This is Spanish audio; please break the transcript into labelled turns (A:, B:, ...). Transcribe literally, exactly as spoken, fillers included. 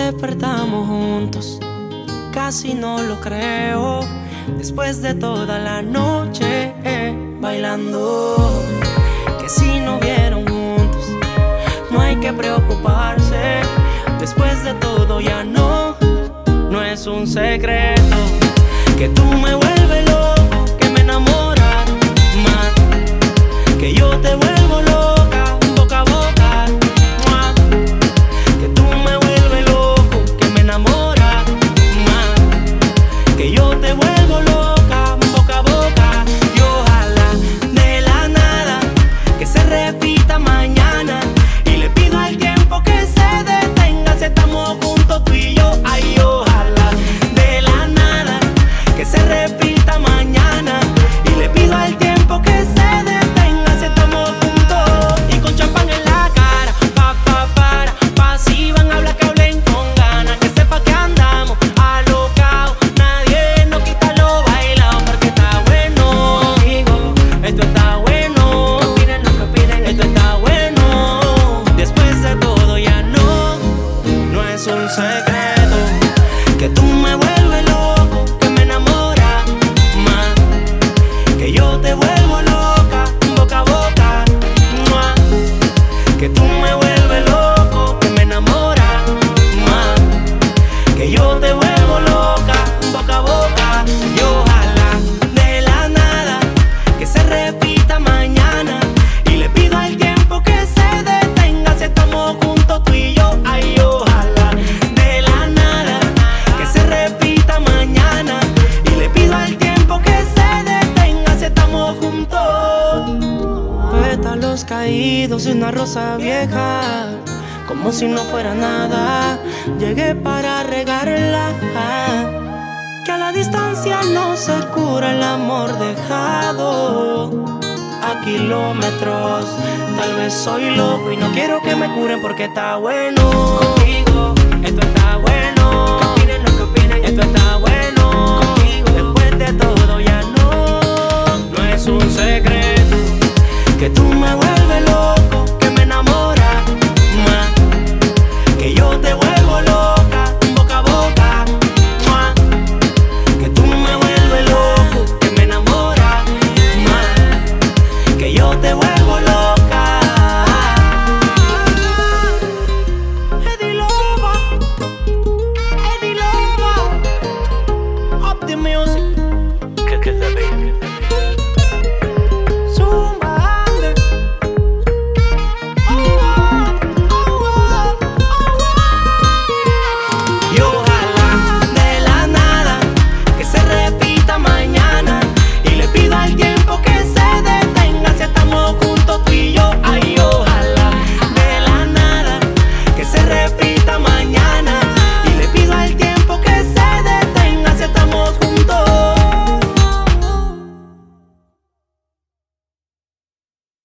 A: despertamos juntos, casi no lo creo. Después de toda la noche eh, bailando, que si no vieron juntos, no hay que preocuparse. Después de todo ya no, no es un secreto que tú me vuelves loco, que me enamoras más, que yo te vuelvo loca, boca a boca, ¡mua! Que tú me vuelves loco, que me enamoras más, que yo te vuelvo loca, boca a boca. Y ojalá de la nada que se repita mañana, y le pido al tiempo que se detenga si estamos juntos tú y yo. Ay, ojalá de la nada que se repita mañana, y le pido al tiempo que se detenga si estamos juntos. Y con champán en la cara, pa, pa, para, pa, si van a hablar que hablen con ganas, que sepa que andamos alocados, nadie nos quita lo bailado, porque está bueno conmigo, esto está bueno, que opinen lo que opinen, esto está bueno. Después de todo ya no, no es un secreto que tú me vuelves loco, que me enamoras más, que yo te vuelvo loca, boca a boca, ¡mua! Que tú me vuelves loco, que me enamoras más, que yo te vuelvo loca, boca a boca. Y ojalá de la nada que se repita mañana, y le pido al tiempo que se detenga si estamos juntos tú y yo. Ay, ojalá de la nada que se repita mañana, y le pido al tiempo que se detenga si estamos juntos. Pétalos caídos en una rosa vieja, como si no fuera nada, llegué para regarla. Que a la distancia no se cura el amor dejado a kilómetros. Tal vez soy loco y no quiero que me curen porque está bueno contigo.